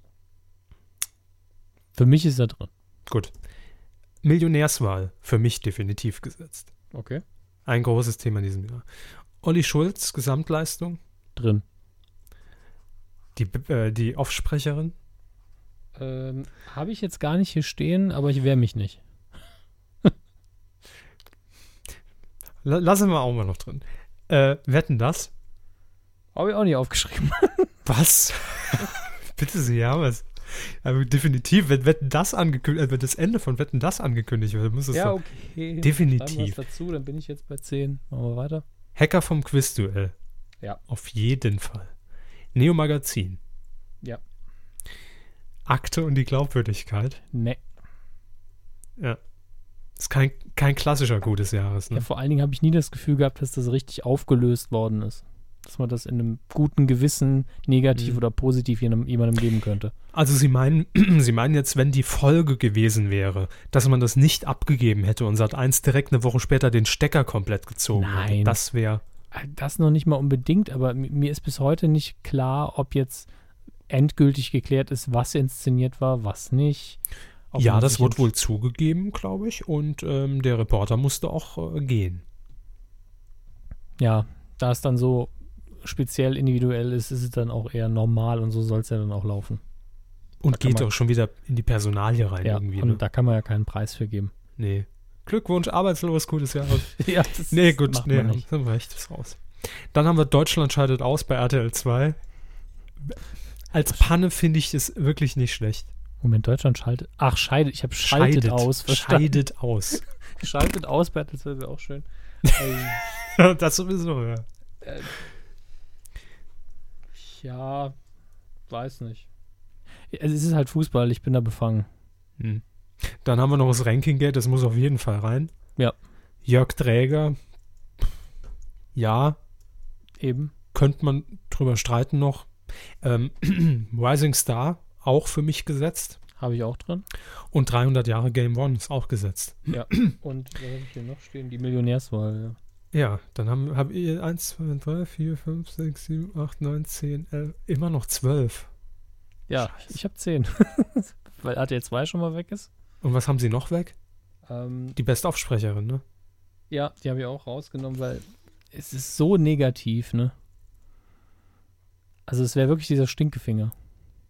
Für mich ist er drin. Gut. Millionärswahl. Für mich definitiv gesetzt. Okay. Ein großes Thema in diesem Jahr. Olli Schulz, Gesamtleistung. Drin. Die, äh, die Offsprecherin. Ähm, habe ich jetzt gar nicht hier stehen, aber ich wehre mich nicht. La- Lassen wir auch mal noch drin. Äh, wetten das? Habe ich auch nicht aufgeschrieben. Was? Bitte Sie, ja, was? Aber definitiv, wenn Wetten das angekündigt, äh, wenn das Ende von Wetten das angekündigt wird, muss es Ja, doch. okay. definitiv. Schreiben wir was dazu, dann bin ich jetzt bei zehn. Machen wir weiter. Hacker vom Quizduell. Ja. Auf jeden Fall. Neo Magazin. Ja. Akte und die Glaubwürdigkeit. Ne. Ja. Ist kein, kein klassischer Coup des Jahres, ne? Ja, vor allen Dingen habe ich nie das Gefühl gehabt, dass das richtig aufgelöst worden ist. Dass man das in einem guten Gewissen negativ Mhm. oder positiv jemandem, jemandem geben könnte. Also Sie meinen, Sie meinen jetzt, wenn die Folge gewesen wäre, dass man das nicht abgegeben hätte und Sat eins direkt eine Woche später den Stecker komplett gezogen hätte. Nein. Das wäre. Das noch nicht mal unbedingt, aber m- mir ist bis heute nicht klar, ob jetzt endgültig geklärt ist, was inszeniert war, was nicht. Ob Ja, man das sich wurde entsch- wohl zugegeben, glaube ich. Und ähm, der Reporter musste auch äh, gehen. Ja, da es dann so speziell individuell ist, ist es dann auch eher normal und so soll es ja dann auch laufen. Und Da kann geht man- auch schon wieder in die Personalie rein Ja, irgendwie. und Ne? da kann man ja keinen Preis für geben. Nee. Glückwunsch, arbeitslos, gutes Jahr. ja, das Nee, gut, macht nee, man haben nicht. haben wir recht, ist raus. Dann haben wir Deutschland scheidet aus bei R T L zwei. Als Panne finde ich es wirklich nicht schlecht. Moment, Deutschland schaltet. Ach, scheidet. Ich habe schaltet, aus. verstanden. Scheidet aus. Schaltet aus, Bert, das wäre auch schön. Das sowieso, ja. Äh, ja, weiß nicht. Es ist halt Fußball, ich bin da befangen. Hm. Dann haben wir noch das Ranking-Gate, das muss auf jeden Fall rein. Ja. Jörg Träger. Ja, Eben. könnte man drüber streiten noch. Ähm, Rising Star, auch für mich gesetzt. Habe ich auch drin. Und dreihundert Jahre Game One ist auch gesetzt. Ja. Und was habe ich hier noch stehen? Die Millionärswahl. Ja, dann haben hab ihr eins, zwei, drei, vier, fünf, sechs, sieben, acht, neun, zehn, elf, immer noch zwölf. Ja, ja Scheiße. ich habe zehn. Weil R T L zwei schon mal weg ist. Und was haben sie noch weg? Ähm, Die Bestaufsprecherin, ne? ja, die habe ich auch rausgenommen, weil es ist so negativ, ne? Also es wäre wirklich dieser Stinkefinger.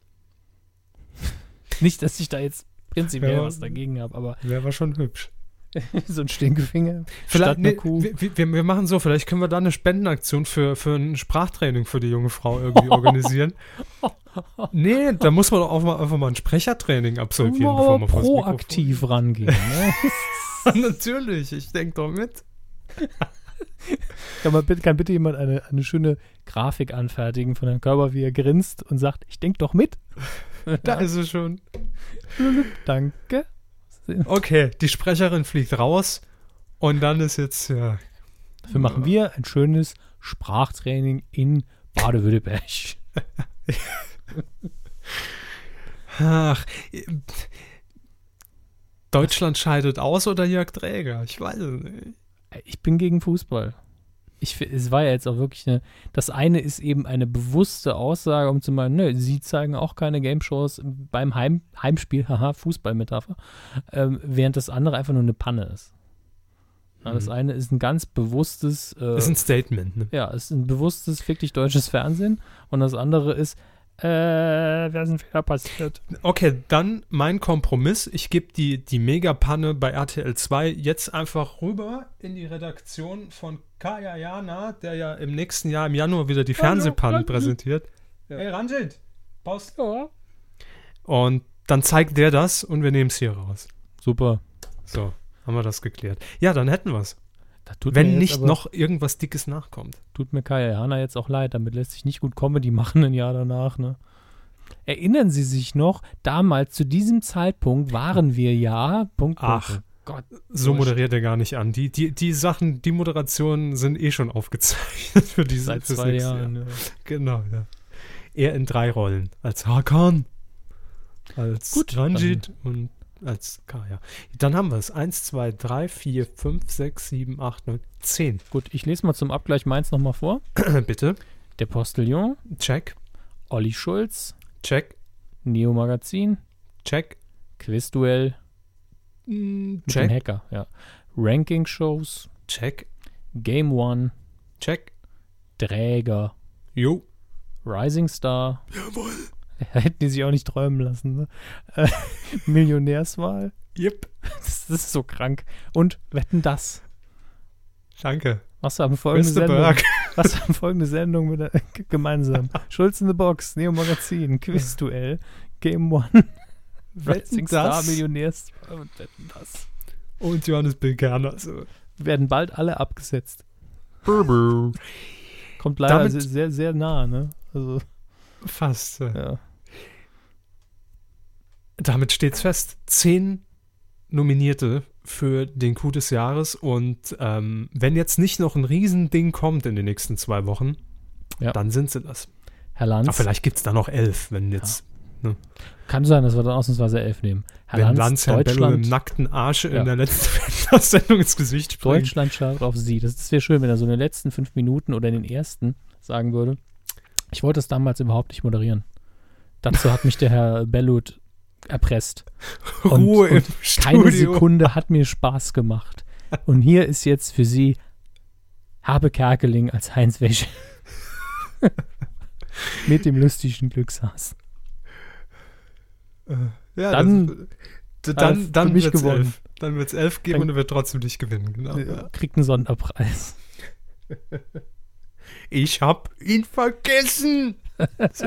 Nicht, dass ich da jetzt prinzipiell Ja. was dagegen habe, aber Wäre aber schon hübsch. So ein Stinkefinger. Vielleicht, statt einer nee, Kuh. wir, wir, wir machen so, vielleicht können wir da eine Spendenaktion für, für ein Sprachtraining für die junge Frau irgendwie organisieren. Nee, da muss man doch auch mal, einfach mal ein Sprechertraining absolvieren, bevor man vors Mikrofon- proaktiv rangehen. Ne? Natürlich, ich denke doch mit. Kann, man, bitte- kann bitte jemand eine, eine schöne Grafik anfertigen von Herrn Körber, wie er grinst und sagt, ich denk doch mit. Da ist es schon. Danke. Okay, die Sprecherin fliegt raus und dann ist jetzt, ja. Dafür machen wir ein schönes Sprachtraining in Baden-Württemberg. Ach, Deutschland scheidet aus oder Jörg Träger? Ich weiß es nicht. Ich bin gegen Fußball. Ich, fi- es war ja jetzt auch wirklich eine, das eine ist eben eine bewusste Aussage, um zu meinen, ne, sie zeigen auch keine Game-Shows beim Heim, Heimspiel, haha, Fußballmetapher, ähm, während das andere einfach nur eine Panne ist. Ja, das Mhm. eine ist ein ganz bewusstes, äh, Ist ein Statement, ne? ja, ist ein bewusstes, fick dich deutsches Fernsehen und das andere ist, äh, wer ist ein Fehler passiert? Okay, dann mein Kompromiss. Ich gebe die, die Megapanne bei R T L zwei jetzt einfach rüber in die Redaktion von Kaya Jana, der ja im nächsten Jahr im Januar wieder die Hallo, Fernsehpannen Ranjit. präsentiert. Ja. Hey Ranjit, Post. Ja. Und dann zeigt der das und wir nehmen es hier raus. Super. So, haben wir das geklärt. Ja, dann hätten wir es. Da tut mir Wenn jetzt nicht aber- noch irgendwas Dickes nachkommt. Tut mir Kaya Jana jetzt auch leid, damit lässt sich nicht gut Comedy machen ein Jahr danach, ne? Erinnern Sie sich noch, damals zu diesem Zeitpunkt waren wir ja, Punkt, Punkt, Ach, Punkt. Gott, So Wurscht. moderiert er gar nicht an. Die, die, die Sachen, die Moderationen sind eh schon aufgezeichnet für diese seit fürs zwei nächste Jahren. Jahr. Ja. Genau, ja. Er in drei Rollen. Als Hakan, als Gut, Ranjit und als Kaya. Dann haben wir es. Eins, zwei, drei, vier, fünf, sechs, sieben, acht, neun, zehn. Gut, ich lese mal zum Abgleich meins nochmal vor. Bitte. Der Postillon, Check, Olli Schulz, check, Neo Magazin, check, Quizduell mm, mit dem check, Hacker, ja. Ranking-Shows, check, Game One, check. Träger, Jo. Rising Star. Jawohl. Hätten die sich auch nicht träumen lassen, ne? Äh, Millionärswahl. Yep. Das, das ist so krank. Und Wetten, das. Danke. Was haben folgende Mister Sendung? Berg. Was haben folgende Sendung mit der, g- gemeinsam? Schulz in the Box, Neo Magazin, Quizduell, Game One, Rising Star, das? Millionärswahl und Wetten, das. Und Johannes Bilkerner. Also. Werden bald alle abgesetzt. Burbu. Kommt leider Damit- sehr, sehr, sehr nah, ne? Also, Fast. äh. ja. Damit steht's fest. Zehn Nominierte für den Coup des Jahres. Und ähm, wenn jetzt nicht noch ein Riesending kommt in den nächsten zwei Wochen, Ja. dann sind sie das. Herr Lanz, Aber vielleicht gibt es da noch elf, wenn jetzt kann sein, dass wir dann ausnahmsweise elf nehmen. Herr wenn Lanz, Lanz Herrn Bello Deutschland, im nackten Arsch Ja. in der letzten Sendung ins Gesicht springt. Deutschland schaut auf Sie. Das, das wäre schön, wenn er so in den letzten fünf Minuten oder in den ersten sagen würde. Ich wollte das damals überhaupt nicht moderieren. Dazu hat mich der Herr Bellut erpresst. Und, Ruhe und im keine Studio. Sekunde hat mir Spaß gemacht. Und hier ist jetzt für Sie Habe Kerkeling als Heinz Wäsche. Mit dem lustigen Glückshaß. Ja, Dann- das, Alf, dann, für dann mich wird's gewonnen. elf. Dann wird es elf geben Dann- und er wird trotzdem nicht gewinnen. Genau. Ja. Kriegt einen Sonderpreis. Ich hab ihn vergessen. So.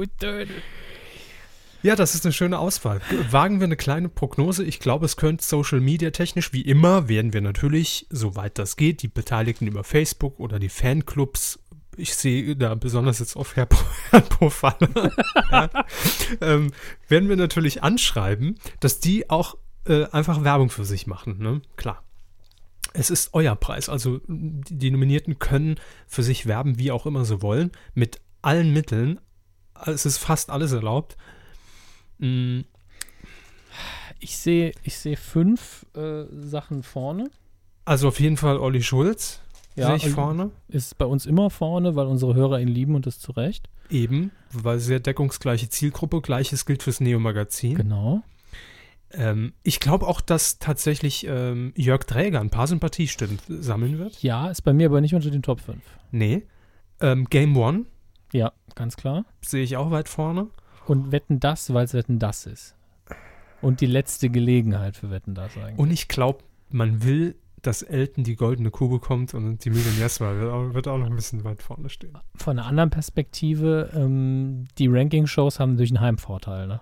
Ja, das ist eine schöne Auswahl. Wagen wir eine kleine Prognose. Ich glaube, es könnte Social Media technisch, wie immer, werden wir natürlich, soweit das geht, die Beteiligten über Facebook oder die Fanclubs, ich sehe da besonders jetzt auf Herr Profaller, ja, ähm, werden wir natürlich anschreiben, dass die auch äh, einfach Werbung für sich machen. Ne? Klar. Es ist euer Preis. Also die, die Nominierten können für sich werben, wie auch immer sie wollen, mit allen Mitteln. Es ist fast alles erlaubt. Mm, Ich sehe ich sehe fünf äh, Sachen vorne. Also auf jeden Fall Olli Schulz sehe ich und vorne. Ist bei uns immer vorne, weil unsere Hörer ihn lieben und das zu Recht. Eben, weil sehr deckungsgleiche Zielgruppe. Gleiches gilt fürs Neo-Magazin. Genau. Ähm, ich glaube auch, dass tatsächlich ähm, Jörg Träger ein paar Sympathiestimmen sammeln wird. Ja, ist bei mir aber nicht unter den Top fünf. Nee. Ähm, Game One Ja, ganz klar. sehe ich auch weit vorne. Und Wetten das, weil es Wetten das ist. Und die letzte Gelegenheit für Wetten das eigentlich. Und ich glaube, man will, dass Elton die goldene Kuh bekommt und die Millionärswahl wird auch, wird auch noch ein bisschen weit vorne stehen. Von einer anderen Perspektive, ähm, die Ranking-Shows haben durch einen Heimvorteil, ne?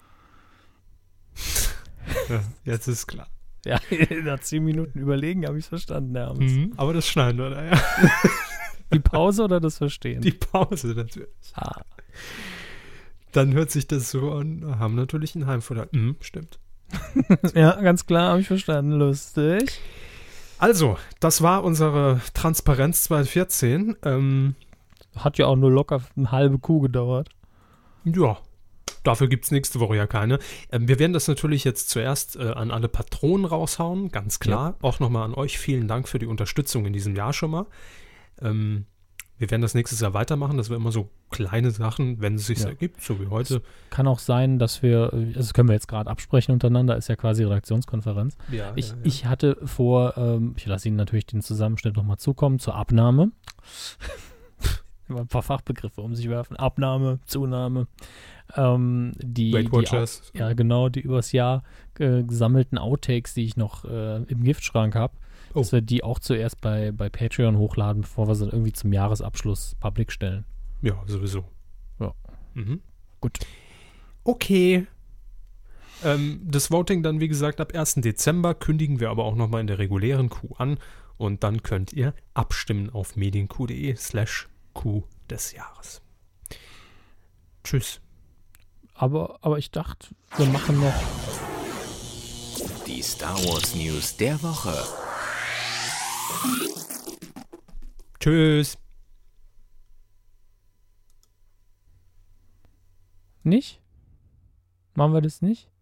Ja, jetzt ist klar. Ja, nach zehn Minuten Überlegen habe ich es verstanden, Herr Amts. Mhm, aber das schneiden wir da, ja. Die Pause oder das Verstehen? Die Pause natürlich. Ah. Dann hört sich das so an, haben natürlich einen Heimvorteil. Mhm, stimmt. Ja, ganz klar, habe ich verstanden. Lustig. Also, das war unsere Transparenz zweitausendvierzehn. Ähm, Hat ja auch nur locker eine halbe Kuh gedauert. ja, dafür gibt es nächste Woche ja keine. Ähm, wir werden das natürlich jetzt zuerst äh, an alle Patronen raushauen, ganz klar. Ja. Auch nochmal an euch vielen Dank für die Unterstützung in diesem Jahr schon mal. Ähm, wir werden das nächstes Jahr weitermachen, dass wir immer so kleine Sachen, wenn es sich ja. ergibt, so wie heute. Kann auch sein, dass wir, also das können wir jetzt gerade absprechen untereinander, ist ja quasi Redaktionskonferenz. Ja, ich, ja, ja. ich hatte vor, ähm, ich lasse Ihnen natürlich den Zusammenschnitt nochmal zukommen, zur Abnahme. Immer ein paar Fachbegriffe um sich werfen. Abnahme, Zunahme. Ähm, die, Weight Watchers. Die, ja, genau, die übers Jahr äh, gesammelten Outtakes, die ich noch äh, im Giftschrank habe. Oh. Dass wir die auch zuerst bei, bei Patreon hochladen, bevor wir sie irgendwie zum Jahresabschluss public stellen. Ja, sowieso. Ja. Mhm. Gut. Okay. Ähm, das Voting dann, wie gesagt, ab ersten Dezember kündigen wir aber auch nochmal in der regulären Q an und dann könnt ihr abstimmen auf medienq.de slash Q des Jahres. Tschüss. Aber, aber ich dachte, wir machen noch die Star Wars News der Woche. Tschüss. Nicht? Machen wir das nicht?